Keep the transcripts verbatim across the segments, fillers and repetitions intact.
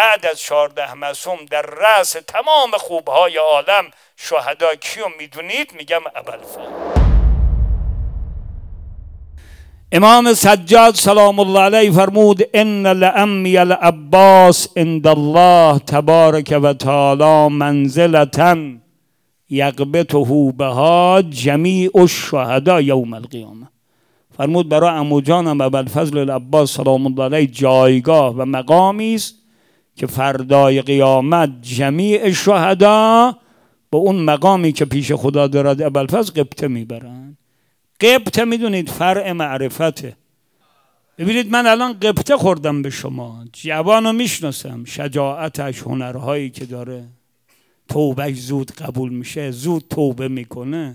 بعد از چهارده معصوم در رأس تمام خوبهای عالم شهدا کیو میدونید؟ میگم ابوالفضل. امام سجاد سلام الله علیه فرمود ان لعمی العباس عند الله تبارک و تعالی منزلة یغبطه بها جمیع الشهداء یوم القیامه. فرمود برای عمو جانم ابوالفضل العباس سلام الله علیه جایگاه و مقامی است که فردای قیامت جمیع شهدا به اون مقامی که پیش خدا دارد ابوالفضل قبطه میبرن. قبطه میدونید فرع معرفته. ببینید من الان قبطه خوردم به شما، جوانو میشناسم، شجاعتش، هنرهایی که داره، توبهش زود قبول میشه، زود توبه میکنه،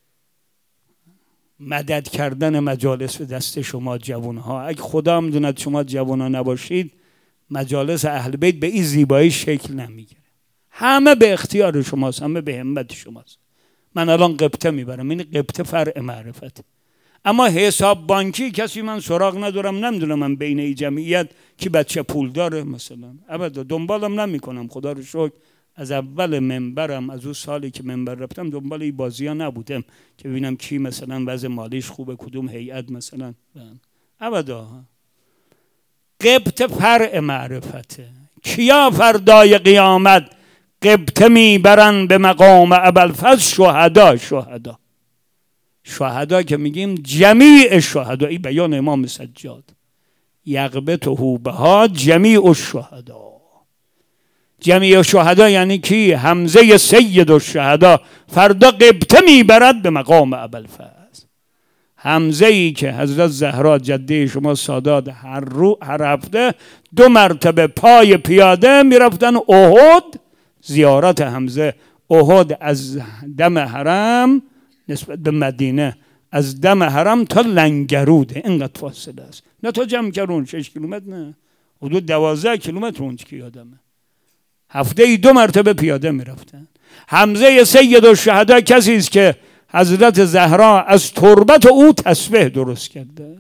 مدد کردن مجالس به دست شما جوانها. اگه خدا هم دوند شما جوانها نباشید مجالس اهل بیت به این زیبایی شکل نمیگیره. همه به اختیار شماست، همه به همت شماست. من الان قبطه میبرم، این قبطه فرع معرفت. اما حساب بانکی کسی من سراغ ندارم، نمیدونم من بین این جمعیت کی بچه پول داره مثلا، ابدا دنبالم نمی کنم. خدا رو شکر از اول منبرم، از اون سالی که منبر رفتم دنبال این بازی ها نبودم که ببینم کی مثلا وضع مالیش خوبه، کدوم هیئت مثلا، ابدا. قبطه فرع معرفته. کیا فردای قیامت قبطه میبرن به مقام ابوالفضل؟ شهدا. شهدا شهدا که میگیم جمیع شهدا، این بیان امام سجاد، یغبطه بها جمیع الشهدا. جمیع شهدا یعنی کی؟ حمزه سید الشهدا فردا قبطه میبرد به مقام ابوالفضل. حمزه ای که حضرت زهرا جده شما سادات هر رو هر هفته دو مرتبه پای پیاده میرفتن احد زیارت حمزه. احد از دم حرم نسبت به مدینه، از دم حرم تا لنگروده، اینقدر فاصله است، نه تا جمکرون شش کیلومتر، نه حدود دوازده کیلومتر اونج که یادمه. هفته ای دو مرتبه پیاده میرفتن. حمزه سید الشهدا کسی است که حضرت زهرا از تربت او تسبیح درست کرده.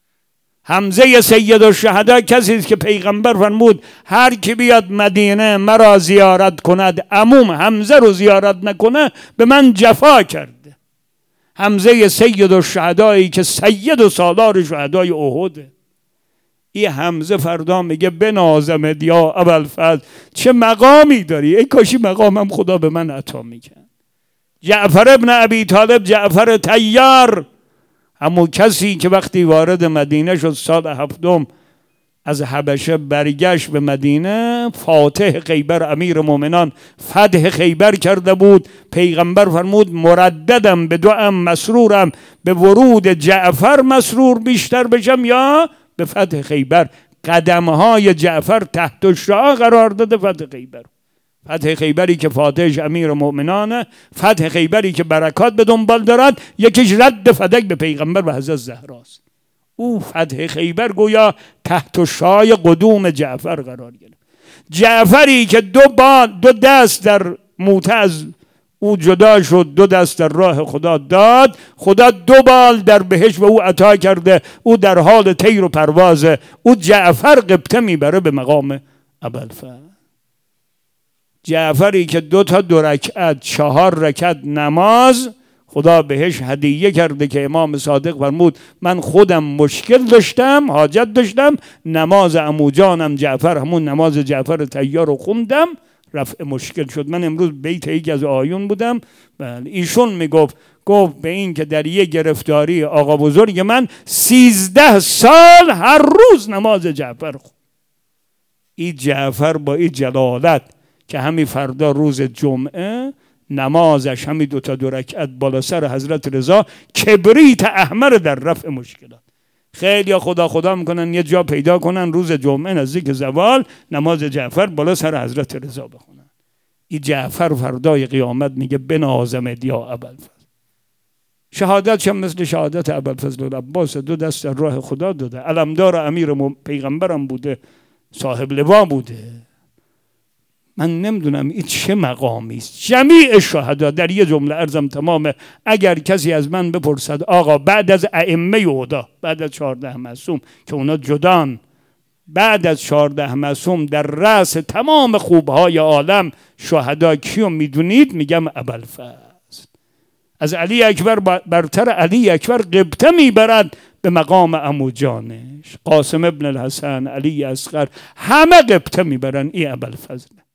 حمزه سید الشهدا کسی است که پیغمبر فرمود هر کی بیاد مدینه مرا زیارت کند، عموم حمزه رو زیارت نکنه به من جفا کرده. حمزه سید الشهدایی که سید و سالار شهدای احده. این حمزه فردا میگه بنازمت یا ابوالفضل، چه مقامی داری، ای کاشی مقامم خدا به من عطا میکرد. جعفر ابن ابی طالب، جعفر طیار، همون کسی که وقتی وارد مدینه شد سال هفتم از حبشه برگشت به مدینه، فاتح خیبر، امیر مومنان فتح خیبر کرده بود. پیغمبر فرمود مرددم به دوام مسرورم، به ورود جعفر مسرور بیشتر بشم یا به فتح خیبر. قدمهای جعفر تحت الشعاع قرار داده فتح خیبر. فتح خیبری که فاتحش امیر مومنانه، فتح خیبری که برکات به دنبال دارد، یکیش رد فدک به پیغمبر و حضرت زهراست. او فتح خیبر گویا تحت شای قدوم جعفر قرار گرفت. جعفری که دو بار دو دست در موته از او جدا شد، دو دست در راه خدا داد، خدا دو بال در بهشت به او عطا کرده، او در حال طیر و پروازه. او جعفر قبطه میبره به مقام ابوالفضل. جعفری که دو تا دو رکعت چهار رکعت نماز خدا بهش هدیه کرده که امام صادق فرمود من خودم مشکل داشتم، حاجت داشتم، نماز عمو جانم جعفر، همون نماز جعفر طیار رو خوندم، رفع مشکل شد. من امروز بیت یکی از آیون بودم، بله ایشون میگفت گفت به این که در یه گرفتاری آقا بزرگ من سیزده سال هر روز نماز جعفر خود. این جعفر با این جلالت که همین فردا روز جمعه نمازش همین دو تا دو رکعت بالا سر حضرت رضا، کبریت احمر در رفع مشکلات. خیلی خدا خدا میکنن یه جا پیدا کنن روز جمعه نزدیک زوال نماز جعفر بالا سر حضرت رضا بخونن. این جعفر فردای قیامت میگه بنازمت یا ابوالفضل. شهادت هم مثل شهادت ابوالفضل العباس، دو دست در راه خدا داده، علمدار امیر پیغمبرم بوده، صاحب لوا بوده. من نمیدونم این چه مقامی است. جمیع شهدا در یه جمله عرضم تمامه. اگر کسی از من بپرسد آقا بعد از ائمه هدا، بعد از چهارده معصوم که اونا جدان بعد از چهارده معصوم در رأس تمام خوبهای عالم شهدا کیو میدونید؟ میگم ابوالفضل. از علی اکبر برتر علی اکبر قبطه میبرد به مقام عمو جانش. قاسم ابن الحسن، علی اصغر، همه قبطه میبرن. این ابوالفضل.